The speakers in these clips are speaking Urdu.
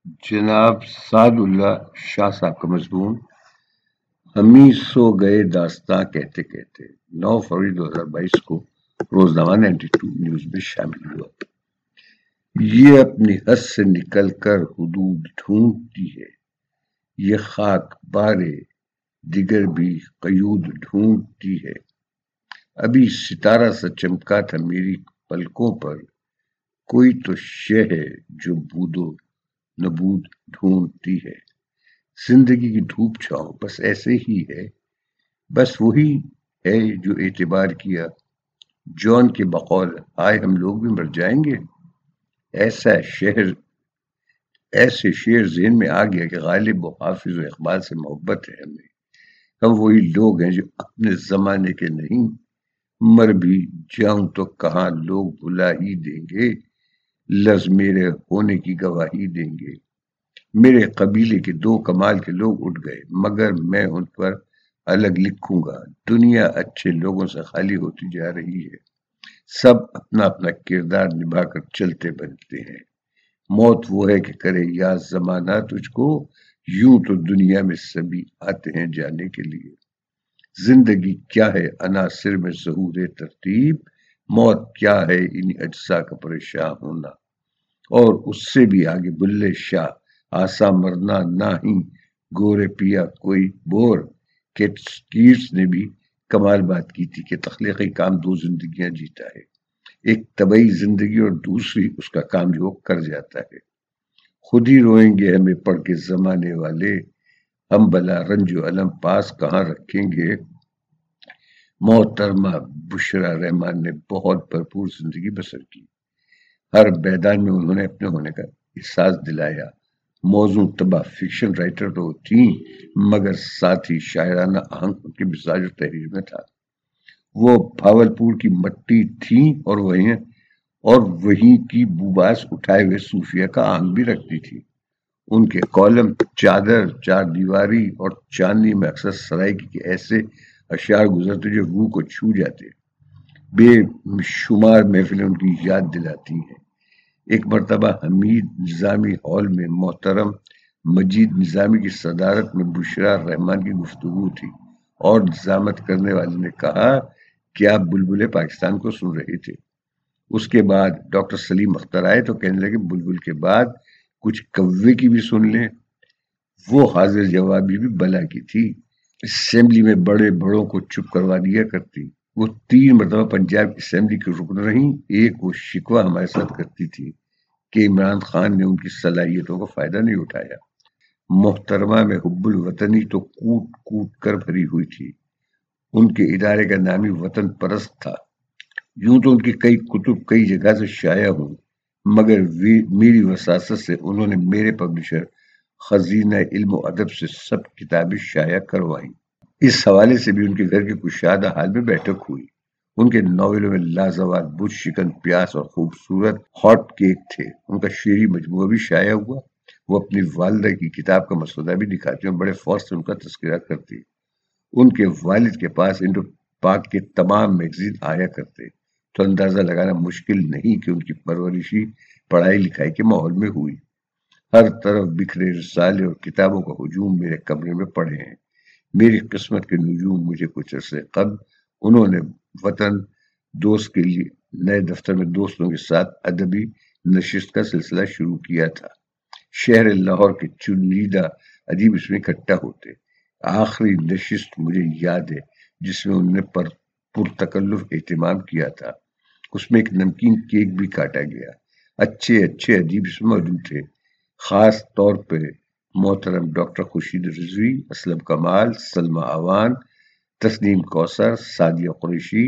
جناب سعد اللہ شاہ صاحب کا مضمون ہم ہی سو گئے داستاں کہتے کہتے 9 فروری 2022 کو روزنامہ 92 نیوز میں شامل ہوا۔ یہ اپنی حد سے نکل کر حدود ڈھونڈتی ہے، یہ خاک بارے دیگر بھی قیود ڈھونڈتی ہے۔ ابھی ستارہ سا چمکا تھا میری پلکوں پر، کوئی تو شے ہے جو بود و نبود ڈھونڈتی ہے۔ زندگی کی دھوپ چھاؤں بس ایسے ہی ہے، بس وہی ہے جو اعتبار کیا۔ جون کے بقول آئے ہم لوگ بھی مر جائیں گے، ایسے شعر ذہن میں آ گیا کہ غالب و حافظ و اقبال سے محبت ہے ہمیں۔ ہم وہی لوگ ہیں جو اپنے زمانے کے نہیں، مر بھی جاؤں تو کہاں لوگ بھلا ہی دیں گے، لفظ میرے ہونے کی گواہی دیں گے۔ میرے قبیلے کے 2 کمال کے لوگ اٹھ گئے، مگر میں ان پر الگ لکھوں گا۔ دنیا اچھے لوگوں سے خالی ہوتی جا رہی ہے، سب اپنا اپنا کردار نبھا کر چلتے بنتے ہیں۔ موت وہ ہے کہ کرے یاد زمانہ تجھ کو، یوں تو دنیا میں سبھی آتے ہیں جانے کے لیے۔ زندگی کیا ہے عناصر میں ظہور ترتیب، موت کیا ہے ان اجزاء کا پریشان ہونا۔ اور اس سے بھی آگے بلے شاہ آسا مرنا نہ ہی گورے پیا کوئی بور، کیٹس نے بھی کمال بات کی تھی کہ تخلیقی کام 2 زندگیاں جیتا ہے، ایک طبعی زندگی اور دوسری اس کا کام جو وہ کر جاتا ہے۔ خود ہی روئیں گے ہمیں پڑھ کے زمانے والے، ہم بلا رنج و علم پاس کہاں رکھیں گے۔ محترمہ بشرا رحمان نے بہت بھرپور زندگی بسر کی، ہر میدان میں انہوں نے اپنے ہونے کا احساس دلایا۔ موضوع تباہ فکشن رائٹر تو تھیں، مگر ساتھ ہی شاعرانہ آہنگ ان کے مزاج و تحریر میں تھا۔ وہ بھاولپور کی مٹی تھیں اور وہیں کی بوباس اٹھائے ہوئے صوفیہ کا آہنگ بھی رکھتی تھی۔ ان کے کالم چادر، چار دیواری اور چاندنی میں اکثر سرائیکی کے ایسے اشعار گزرتے جو روح کو چھو جاتے، بے شمار محفلیں ان کی یاد دلاتی ہیں۔ ایک مرتبہ حمید نظامی ہال میں محترم مجید نظامی کی صدارت میں بشرا رحمان کی گفتگو تھی، اور نظامت کرنے والے نے کہا کہ آپ بلبل پاکستان کو سن رہے تھے۔ اس کے بعد ڈاکٹر سلیم اختر آئے تو کہنے لگے بلبل کے بعد کچھ کوے کی بھی سن لیں۔ وہ حاضر جوابی بھی بلا کی تھی، اسمبلی میں بڑے بڑوں کو چپ کروا دیا کرتی۔ وہ 3 مرتبہ پنجاب اسمبلی کی رکن رہیں۔ ایک وہ شکوہ ہمارے ساتھ کرتی تھی کہ عمران خان نے ان کی صلاحیتوں کا فائدہ نہیں اٹھایا۔ محترمہ میں حب الوطنی تو کوٹ کوٹ کر بھری ہوئی تھی۔ ان کے ادارے کا نام ہی وطن پرست تھا۔ یوں تو ان کی کئی کتب کئی جگہ سے شائع ہوں، مگر میری وساست سے انہوں نے میرے پبلشر خزینہ علم و ادب سے سب کتابیں شائع کروائیں۔ اس حوالے سے بھی ان کے گھر کے کشادہ حال میں بیٹھک ہوئی۔ ان کے ناولوں میں لازوال بت شکن پیاس اور خوبصورت ہاٹ کیک تھے۔ ان کا شعری مجموعہ بھی شائع ہوا۔ وہ اپنی والدہ کی کتاب کا مسودہ بھی دکھاتی اور بڑے فوج سے ان کا تذکرہ کرتی۔ ان کے والد کے پاس انڈو پاک کے تمام میگزین آیا کرتے، تو اندازہ لگانا مشکل نہیں کہ ان کی پرورشی پڑھائی لکھائی کے ماحول میں ہوئی۔ ہر طرف بکھرے رسالے اور کتابوں کا ہجوم میرے کمرے میں پڑے ہیں۔ میری قسمت کے نجوم مجھے کچھ عرصے قبل انہوں نے وطن دوست کے لیے نئے دفتر میں دوستوں کے ساتھ ادبی نشست کا سلسلہ شروع کیا تھا۔ شہر لاہور کے چنیدہ ادیب اس میں اکٹھا ہوتے۔ آخری نشست مجھے یاد ہے جس میں انہوں نے پرتکلف اہتمام کیا تھا، اس میں ایک نمکین کیک بھی کاٹا گیا۔ اچھے ادیب اس میں موجود تھے، خاص طور پہ محترم ڈاکٹر خورشید رضوی، اسلم کمال، سلمی اعوان، تسنیم کوثر، سعدیہ قریشی،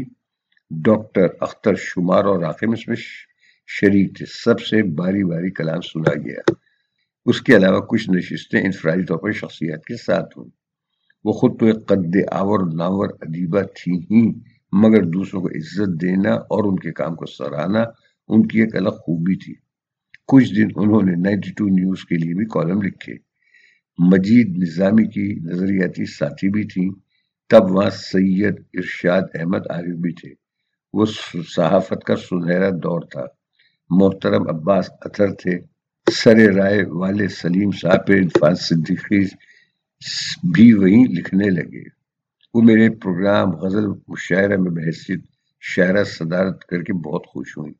ڈاکٹر اختر شمار اور راقم اس میں شریک تھے۔ سب سے باری باری کلام سنا گیا۔ اس کے علاوہ کچھ نشستیں انفرادی طور پر شخصیات کے ساتھ ہوں۔ وہ خود تو ایک قد آور نامور ادیبہ تھی ہی، مگر دوسروں کو عزت دینا اور ان کے کام کو سراہنا ان کی ایک الگ خوبی تھی۔ کچھ دن انہوں نے 92 نیوز کے لیے بھی کالم لکھے۔ مجید نظامی کی نظریاتی ساتھی بھی تھیں۔ تب وہاں سید ارشاد احمد عارف بھی تھے۔ وہ صحافت کا سنہرا دور تھا۔ محترم عباس اطہر تھے۔ سر رائے والے سلیم صاحب عرفان صدیقی بھی وہیں لکھنے لگے۔ وہ میرے پروگرام غزل مشاعرہ میں بحیثیت شاعرہ صدارت کر کے بہت خوش ہوئی۔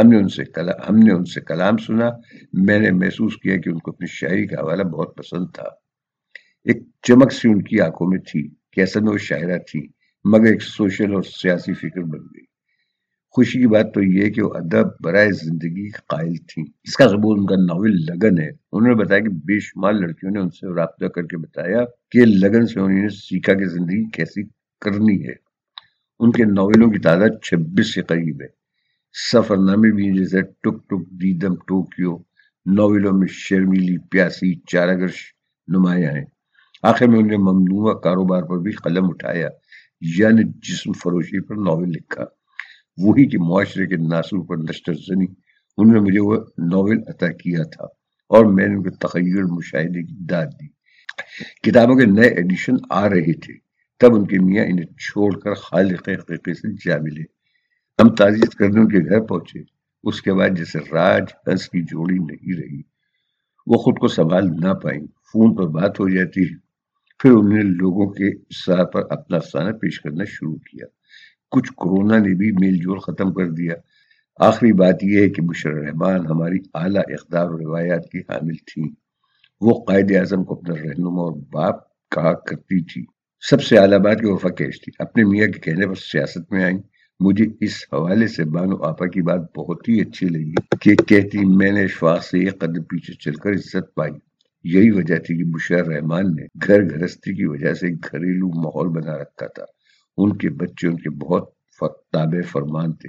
ہم نے ان سے کلام سنا۔ میں نے محسوس کیا کہ ان کو اپنی شاعری کا حوالہ بہت پسند تھا۔ ایک چمک سی ان کی آنکھوں میں تھی کہ اصل میں وہ شاعرہ تھی، مگر ایک سوشل اور سیاسی فکر بن گئی۔ خوشی کی بات تو یہ ہے کہ وہ ادب برائے زندگی کے قائل تھیں۔ اس کا ثبوت ان کا ناول لگن ہے۔ انہوں نے بتایا کہ بے شمار لڑکیوں نے ان سے رابطہ کر کے بتایا کہ لگن سے انہوں نے سیکھا کہ زندگی کیسی کرنی ہے۔ ان کے ناولوں کی تعداد 26 کے قریب ہے۔ سفر نامے بھی ہیں جیسے ٹک ٹک دیدم ٹوکیو، ناولوں میں شرمیلی پیاسی چاراگرش نمایاں ہیں۔ آخر میں انہوں نے ممنوعہ کاروبار پر بھی قلم اٹھایا، یعنی جسم فروشی پر ناول لکھا، وہی کہ معاشرے کے ناصور پر نشتر زنی۔ انہوں نے مجھے وہ ناول عطا کیا تھا اور میں نے ان کے تخیل مشاہدے کی داد دی۔ کتابوں کے نئے ایڈیشن آ رہے تھے، تب ان کے میاں انہیں چھوڑ کر خالق حقیقی سے جا ملے۔ ہم تعزیت کرنے ان کے گھر پہنچے۔ اس کے بعد جیسے راج ہنس کی جوڑی نہیں رہی، وہ خود کو سنبھال نہ پائیں، فون پر بات ہو جاتی ہے۔ پھر انہوں نے لوگوں کے ساتھ پر اپنا افسانہ پیش کرنا شروع کیا۔ کچھ کورونا نے بھی میل جول ختم کر دیا۔ آخری بات یہ ہے کہ بشرا رحمان ہماری اعلیٰ اقدار و روایات کی حامل تھیں۔ وہ قائد اعظم کو اپنا رہنما اور باپ کہا کرتی تھی۔ سب سے اعلیٰ بات کہ وفا کیش تھی، اپنے میاں کے کہنے پر سیاست میں آئیں۔ مجھے اس حوالے سے بانو آپا کی بات بہت ہی اچھی لگی کہ کہتی میں نے اشفاق سے ایک قدم پیچھے چل کر عزت پائی۔ یہی وجہ تھی کہ بشرا رحمان نے گھر گھرستی کی وجہ سے گھریلو ماحول بنا رکھا تھا۔ ان کے بچے ان کے بہت تابع فرمان تھے۔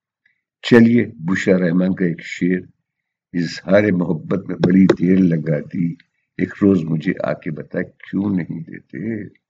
چلیے بشرا رحمان کا ایک شعر، اظہار محبت میں بڑی دیر لگا دی، ایک روز مجھے آ کے بتا کیوں نہیں دیتے۔